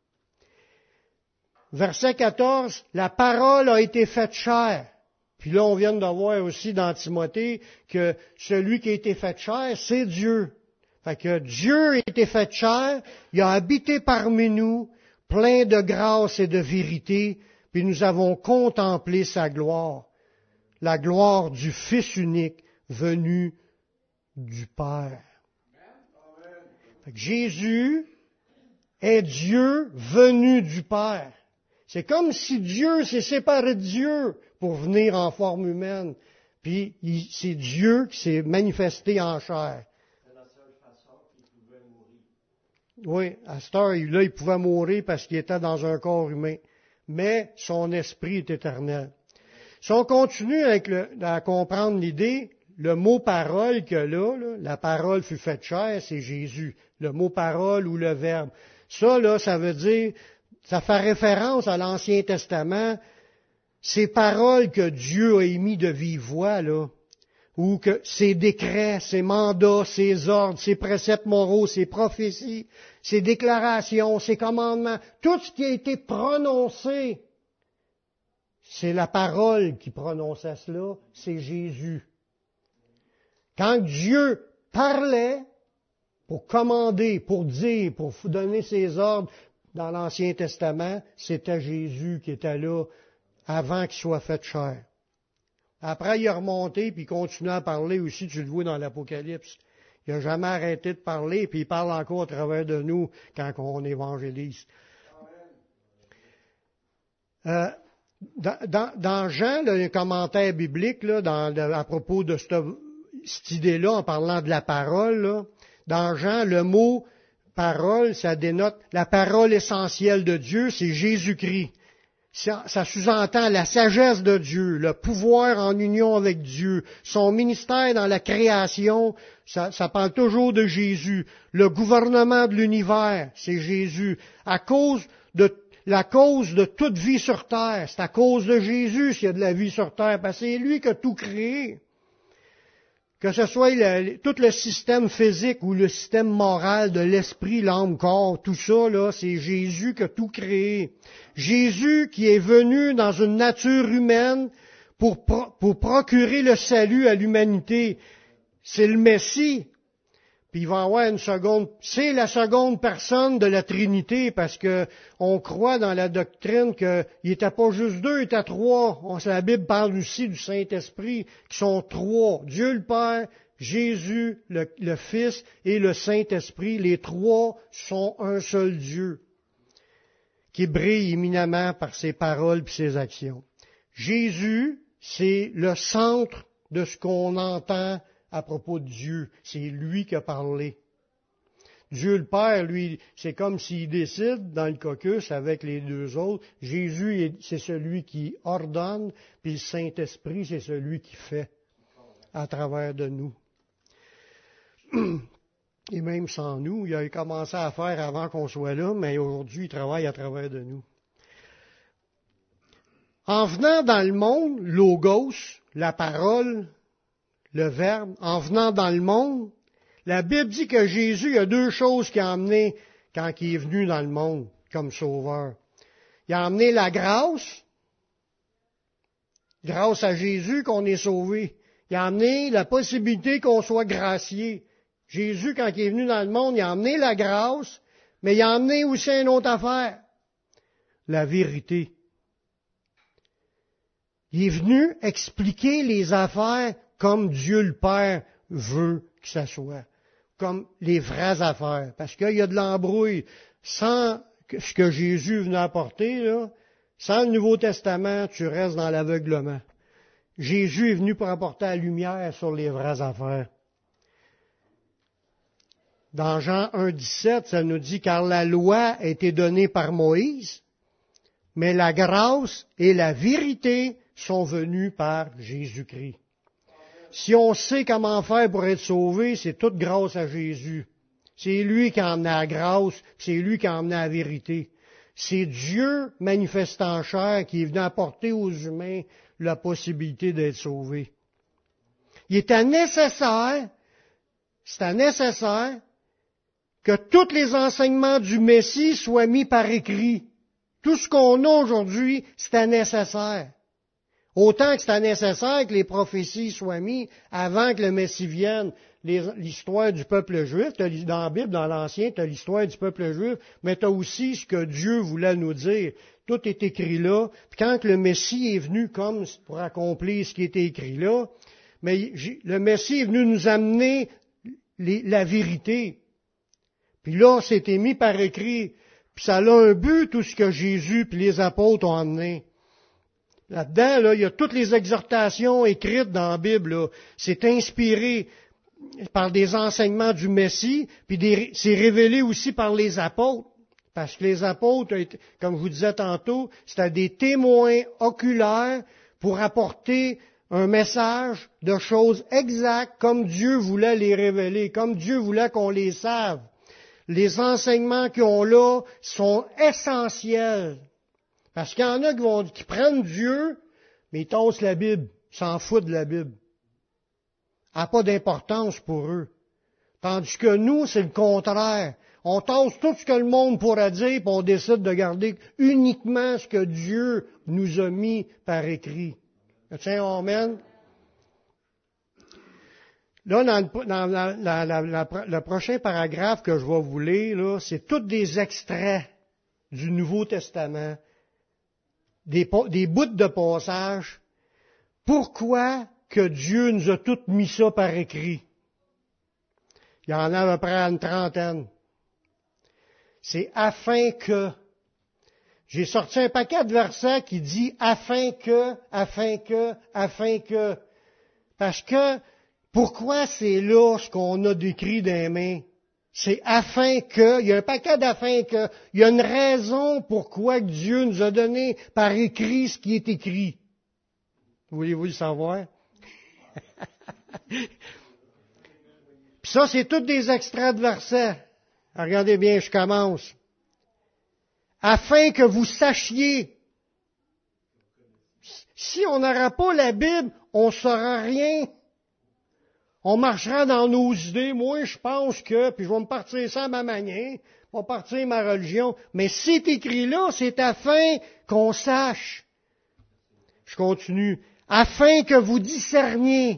Verset 14, la parole a été faite chair. Puis là, on vient de voir aussi dans Timothée que celui qui a été fait chair, c'est Dieu. Fait que Dieu a été fait chair, il a habité parmi nous, plein de grâce et de vérité, puis nous avons contemplé sa gloire, la gloire du Fils unique venu du Père. Fait que Jésus est Dieu venu du Père. C'est comme si Dieu s'est séparé de Dieu pour venir en forme humaine. Puis c'est Dieu qui s'est manifesté en chair. C'est la seule façon qu'il pouvait mourir. Oui, à cette heure, là, il pouvait mourir parce qu'il était dans un corps humain. Mais son esprit est éternel. Si on continue à comprendre l'idée, le mot parole que là, la parole fut faite chair, c'est Jésus. Le mot parole ou le verbe. Ça, là, ça veut dire, ça fait référence à l'Ancien Testament, ces paroles que Dieu a émis de vive voix, là, ou que ses décrets, ses mandats, ses ordres, ses préceptes moraux, ses prophéties, ses déclarations, ses commandements, tout ce qui a été prononcé, c'est la parole qui prononçait cela, c'est Jésus. Quand Dieu parlait pour commander, pour dire, pour donner ses ordres dans l'Ancien Testament, c'était Jésus qui était là avant qu'il soit fait chair. Après, il est remonté, puis il continue à parler aussi, tu le vois dans l'Apocalypse. Il n'a jamais arrêté de parler, puis il parle encore à travers de nous quand on évangélise. Dans Jean, là, un commentaire biblique là, à propos de cette idée-là, en parlant de la parole, là, dans Jean, le mot parole, ça dénote la parole essentielle de Dieu, c'est Jésus-Christ. Ça sous-entend la sagesse de Dieu, le pouvoir en union avec Dieu, son ministère dans la création, ça parle toujours de Jésus. Le gouvernement de l'univers, c'est Jésus. La cause de toute vie sur terre, c'est à cause de Jésus s'il y a de la vie sur terre, parce que c'est lui qui a tout créé. Que ce soit tout le système physique ou le système moral de l'esprit, l'âme, corps, tout ça, là, c'est Jésus qui a tout créé. Jésus qui est venu dans une nature humaine pour procurer le salut à l'humanité. C'est le Messie. Puis il va y avoir c'est la seconde personne de la Trinité, parce que on croit dans la doctrine qu'il n'était pas juste deux, il était trois. La Bible parle aussi du Saint-Esprit, qui sont trois. Dieu le Père, Jésus, le Fils et le Saint-Esprit. Les trois sont un seul Dieu, qui brille éminemment par ses paroles et ses actions. Jésus, c'est le centre de ce qu'on entend à propos de Dieu. C'est lui qui a parlé. Dieu le Père, lui, c'est comme s'il décide dans le caucus avec les deux autres. Jésus, c'est celui qui ordonne, puis le Saint-Esprit, c'est celui qui fait à travers de nous. Et même sans nous, il a commencé à faire avant qu'on soit là, mais aujourd'hui, il travaille à travers de nous. En venant dans le monde, logos, la parole, le Verbe, en venant dans le monde, la Bible dit que Jésus, il y a deux choses qu'il a emmenées quand il est venu dans le monde comme sauveur. Il a emmené la grâce à Jésus qu'on est sauvé. Il a emmené la possibilité qu'on soit gracié. Jésus, quand il est venu dans le monde, il a emmené la grâce, mais il a emmené aussi une autre affaire, la vérité. Il est venu expliquer les affaires comme Dieu le Père veut que ça soit, comme les vraies affaires. Parce qu'il y a de l'embrouille. Sans ce que Jésus venait apporter, là, sans le Nouveau Testament, tu restes dans l'aveuglement. Jésus est venu pour apporter la lumière sur les vraies affaires. Dans Jean 1,17, ça nous dit « Car la loi a été donnée par Moïse, mais la grâce et la vérité sont venues par Jésus-Christ. » Si on sait comment faire pour être sauvé, c'est toute grâce à Jésus. C'est lui qui a emmené la grâce, c'est lui qui a emmené la vérité. C'est Dieu manifesté en chair qui est venu apporter aux humains la possibilité d'être sauvés. Il était nécessaire c'était nécessaire que tous les enseignements du Messie soient mis par écrit. Tout ce qu'on a aujourd'hui, c'était nécessaire. Autant que c'était nécessaire que les prophéties soient mises avant que le Messie vienne. L'histoire du peuple juif, dans la Bible, dans l'Ancien, tu as l'histoire du peuple juif, mais tu as aussi ce que Dieu voulait nous dire. Tout est écrit là. Puis quand le Messie est venu comme pour accomplir ce qui était écrit là, mais le Messie est venu nous amener la vérité. Puis là, c'était mis par écrit. Puis ça a un but, tout ce que Jésus puis les apôtres ont amené. Là-dedans, là, il y a toutes les exhortations écrites dans la Bible. Là. C'est inspiré par des enseignements du Messie, puis c'est révélé aussi par les apôtres. Parce que les apôtres, comme je vous disais tantôt, c'était des témoins oculaires pour apporter un message de choses exactes comme Dieu voulait les révéler, comme Dieu voulait qu'on les sache. Les enseignements qu'ils ont là sont essentiels. Parce qu'il y en a qui prennent Dieu, mais ils tassent la Bible, ils s'en foutent de la Bible. Elle n'a pas d'importance pour eux. Tandis que nous, c'est le contraire. On tasse tout ce que le monde pourra dire, puis on décide de garder uniquement ce que Dieu nous a mis par écrit. Tiens, amen. Là, dans le prochain paragraphe que je vais vous lire, là, c'est tous des extraits du Nouveau Testament, des bouts de passage. Pourquoi que Dieu nous a tous mis ça par écrit? Il y en a à peu près une trentaine. C'est afin que. J'ai sorti un paquet de versets qui dit afin que. Parce que, pourquoi c'est là ce qu'on a décrit dans les mains? C'est afin que, il y a un paquet d'afin que, il y a une raison pourquoi Dieu nous a donné par écrit ce qui est écrit. Voulez-vous le savoir? Puis ça, c'est tous des extraits de versets. Regardez bien, je commence. Afin que vous sachiez. Si on n'aura pas la Bible, on ne saura rien. On marchera dans nos idées. Moi, je pense que, puis je vais me partir ça à ma manière, je vais partir ma religion. Mais c'est écrit là, c'est afin qu'on sache. Je continue. Afin que vous discerniez.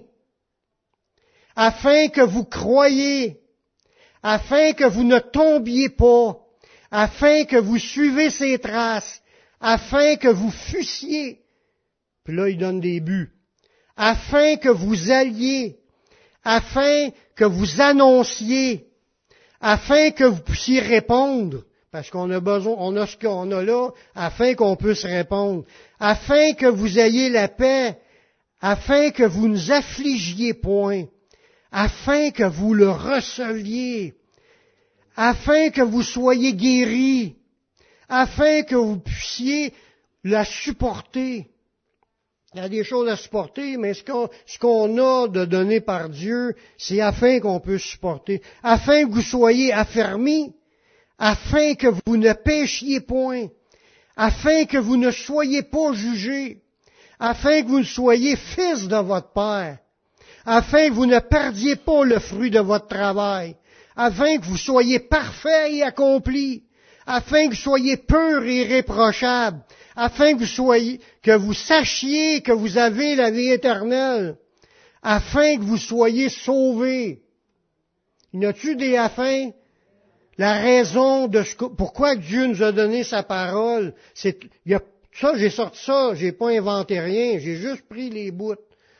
Afin que vous croyiez. Afin que vous ne tombiez pas. Afin que vous suivez ses traces. Afin que vous fussiez. Puis là, il donne des buts. Afin que vous alliez. Afin que vous annonciez, afin que vous puissiez répondre, parce qu'on a besoin, on a ce qu'on a là, afin qu'on puisse répondre, afin que vous ayez la paix, afin que vous ne affligiez point, afin que vous le receviez, afin que vous soyez guéris, afin que vous puissiez la supporter. Il y a des choses à supporter, mais ce qu'on a de donné par Dieu, c'est afin qu'on puisse supporter, afin que vous soyez affermis, afin que vous ne péchiez point, afin que vous ne soyez pas jugés, afin que vous soyez fils de votre Père, afin que vous ne perdiez pas le fruit de votre travail, afin que vous soyez parfaits et accomplis, afin que vous soyez purs et irréprochables, afin que vous sachiez que vous avez la vie éternelle, afin que vous soyez sauvés. Y a-t-il des afins? La raison de pourquoi Dieu nous a donné sa parole, j'ai sorti ça, j'ai pas inventé rien, j'ai juste pris les bouts.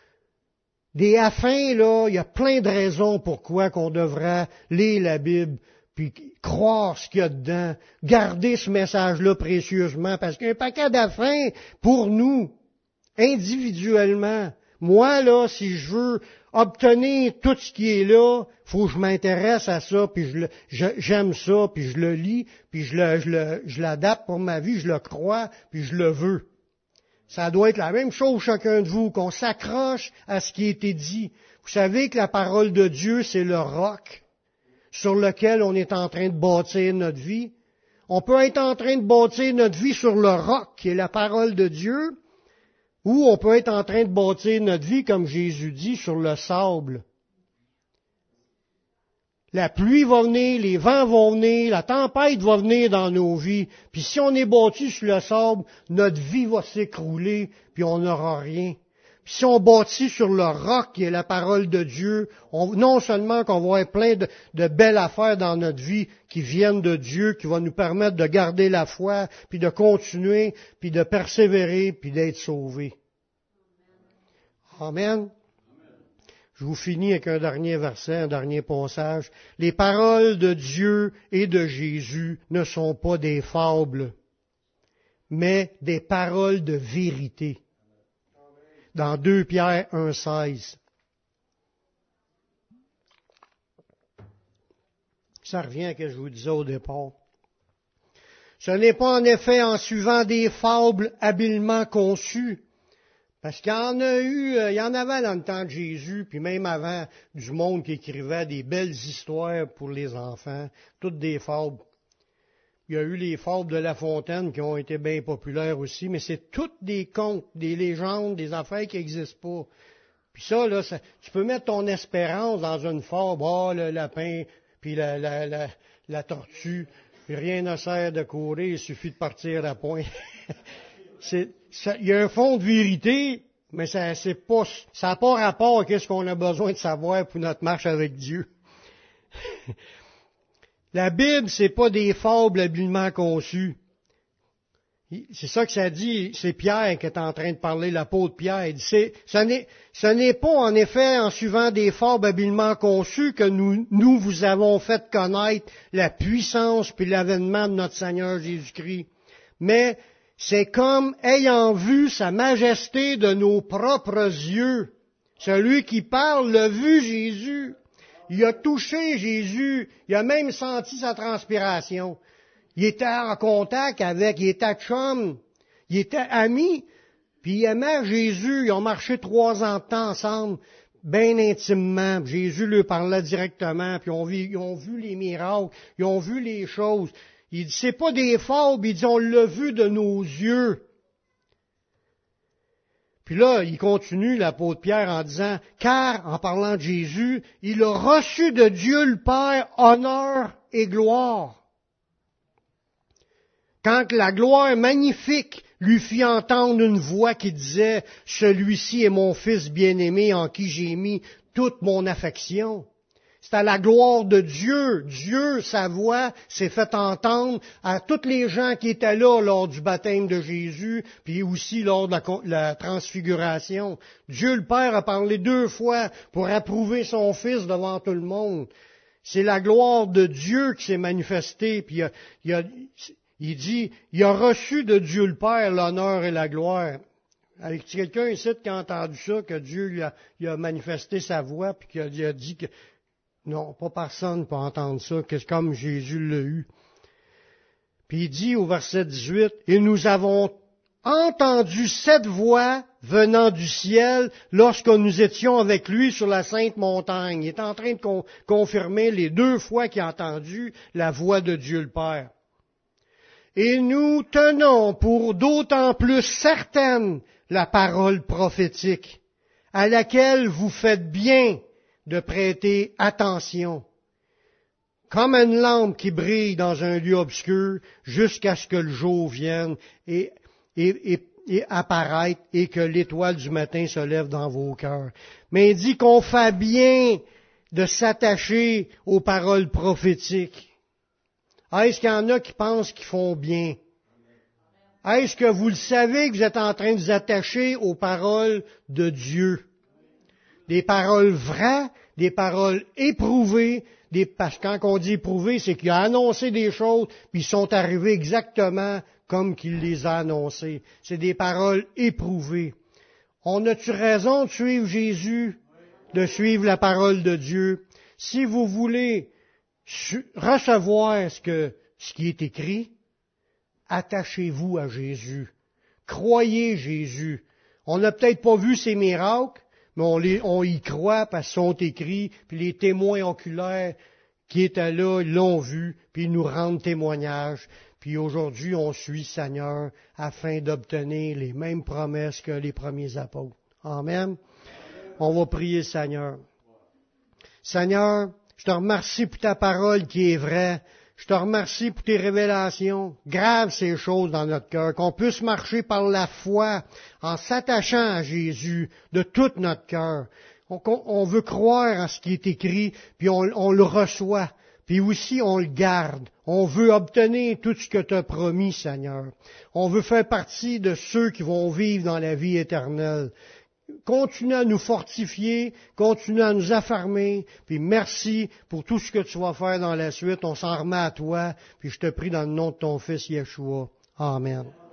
Des afins, là, il y a plein de raisons pourquoi qu'on devrait lire la Bible, puis croire ce qu'il y a dedans, garder ce message-là précieusement, parce qu'il y a un paquet d'affaires pour nous, individuellement. Moi, là, si je veux obtenir tout ce qui est là, faut que je m'intéresse à ça, puis j'aime ça, puis je le lis, puis je l'adapte pour ma vie, je le crois, puis je le veux. Ça doit être la même chose chacun de vous, qu'on s'accroche à ce qui a été dit. Vous savez que la parole de Dieu, c'est le roc sur lequel on est en train de bâtir notre vie. On peut être en train de bâtir notre vie sur le roc, qui est la parole de Dieu, ou on peut être en train de bâtir notre vie, comme Jésus dit, sur le sable. La pluie va venir, les vents vont venir, la tempête va venir dans nos vies. Puis si on est bâti sur le sable, notre vie va s'écrouler, puis on n'aura rien. Puis si on bâtit sur le roc qui est la parole de Dieu, non seulement qu'on va avoir plein de belles affaires dans notre vie qui viennent de Dieu, qui vont nous permettre de garder la foi, puis de continuer, puis de persévérer, puis d'être sauvés. Amen. Je vous finis avec un dernier verset, un dernier passage. Les paroles de Dieu et de Jésus ne sont pas des fables, mais des paroles de vérité. Dans 2 Pierre 1,16. Ça revient à ce que je vous disais au départ. Ce n'est pas en effet en suivant des fables habilement conçues, parce qu'il y en a eu, il y en avait dans le temps de Jésus, puis même avant, du monde qui écrivait des belles histoires pour les enfants, toutes des fables. Il y a eu les fables de La Fontaine qui ont été bien populaires aussi, mais c'est toutes des contes, des légendes, des affaires qui n'existent pas. Puis ça, là, tu peux mettre ton espérance dans une fable, le lapin, puis la tortue, puis rien ne sert de courir, il suffit de partir à point. Il y a un fond de vérité, mais ça n'a pas rapport à ce qu'on a besoin de savoir pour notre marche avec Dieu. La Bible, c'est pas des fables habilement conçues. C'est ça que ça dit, c'est Pierre qui est en train de parler, l'apôtre Pierre. Il dit, ce n'est pas en effet en suivant des fables habilement conçues que nous vous avons fait connaître la puissance puis l'avènement de notre Seigneur Jésus-Christ. Mais c'est comme ayant vu sa majesté de nos propres yeux. Celui qui parle l'a vu Jésus. Il a touché Jésus. Il a même senti sa transpiration. Il était en contact avec, il était chum, il était ami, puis il aimait Jésus. Ils ont marché 3 ans de temps ensemble, bien intimement. Jésus lui parlait directement, puis ils ont vu les miracles, ils ont vu les choses. Il dit, c'est pas des fables, il dit, on l'a vu de nos yeux. Puis là, il continue, l'apôtre Pierre, en disant, car, en parlant de Jésus, il a reçu de Dieu le Père honneur et gloire. Quand la gloire magnifique lui fit entendre une voix qui disait, celui-ci est mon Fils bien-aimé en qui j'ai mis toute mon affection. C'est à la gloire de Dieu. Dieu, sa voix, s'est fait entendre à tous les gens qui étaient là lors du baptême de Jésus, puis aussi lors de la transfiguration. Dieu le Père a parlé 2 fois pour approuver son Fils devant tout le monde. C'est la gloire de Dieu qui s'est manifestée, puis il dit, il a reçu de Dieu le Père l'honneur et la gloire. Avec quelqu'un ici qui a entendu ça, que Dieu lui a manifesté sa voix, puis qu'il a dit que non, pas personne ne peut entendre ça, que c'est comme Jésus l'a eu. Puis il dit au verset 18, et nous avons entendu cette voix venant du ciel lorsque nous étions avec lui sur la sainte montagne. Il est en train de confirmer les 2 fois qu'il a entendu la voix de Dieu le Père. Et nous tenons pour d'autant plus certaine la parole prophétique, à laquelle vous faites bien de prêter attention, comme une lampe qui brille dans un lieu obscur, jusqu'à ce que le jour vienne et apparaître et que l'étoile du matin se lève dans vos cœurs. Mais il dit qu'on fait bien de s'attacher aux paroles prophétiques. Est-ce qu'il y en a qui pensent qu'ils font bien? Est-ce que vous le savez que vous êtes en train de vous attacher aux paroles de Dieu? Des paroles vraies, des paroles éprouvées, parce que quand on dit éprouvées, c'est qu'il a annoncé des choses, puis ils sont arrivés exactement comme qu'il les a annoncées. C'est des paroles éprouvées. On a-tu raison de suivre Jésus, de suivre la parole de Dieu? Si vous voulez recevoir ce qui est écrit, attachez-vous à Jésus. Croyez Jésus. On n'a peut-être pas vu ses miracles, mais on y croit parce qu'ils sont écrits, puis les témoins oculaires qui étaient là, ils l'ont vu, puis ils nous rendent témoignage. Puis aujourd'hui, on suit Seigneur afin d'obtenir les mêmes promesses que les premiers apôtres. Amen. On va prier Seigneur. Seigneur, Je te remercie pour ta parole qui est vraie. Je te remercie pour tes révélations. Grave ces choses dans notre cœur, qu'on puisse marcher par la foi en s'attachant à Jésus de tout notre cœur. On veut croire à ce qui est écrit, puis on le reçoit. Puis aussi, on le garde. On veut obtenir tout ce que tu as promis, Seigneur. On veut faire partie de ceux qui vont vivre dans la vie éternelle. Continue à nous fortifier, continue à nous affermer, puis merci pour tout ce que tu vas faire dans la suite. On s'en remet à toi, puis je te prie dans le nom de ton Fils Yeshua. Amen.